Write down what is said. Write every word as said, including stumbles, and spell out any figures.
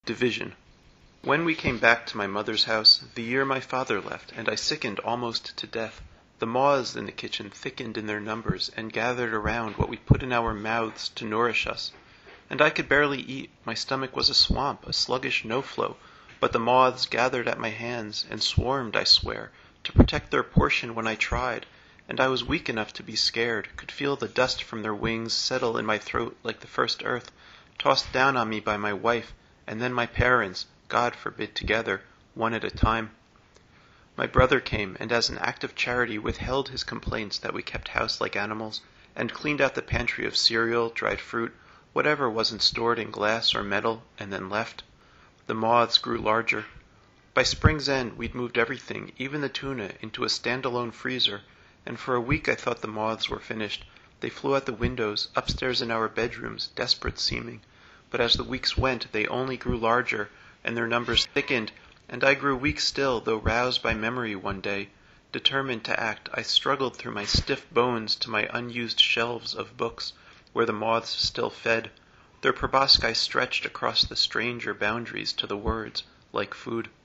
Division. When we came back to my mother's house, the year my father left, and I sickened almost to death, the moths in the kitchen thickened in their numbers and gathered around what we put in our mouths to nourish us. And I could barely eat, my stomach was a swamp, a sluggish no-flow, but the moths gathered at my hands, and swarmed, I swear, to protect their portion when I tried, and I was weak enough to be scared, could feel the dust from their wings settle in my throat like the first earth, tossed down on me by my wife, and then my parents, God forbid together, one at a time. My brother came, and as an act of charity withheld his complaints that we kept house like animals, and cleaned out the pantry of cereal, dried fruit, whatever wasn't stored in glass or metal, and then left. The moths grew larger. By spring's end, we'd moved everything, even the tuna, into a stand-alone freezer, and for a week I thought the moths were finished. They flew out the windows, upstairs in our bedrooms, desperate seeming. But as the weeks went, they only grew larger, and their numbers thickened, and I grew weak still, though roused by memory one day. Determined to act, I struggled through my stiff bones to my unused shelves of books, where the moths still fed. Their proboscis stretched across the stranger boundaries to the words, like food.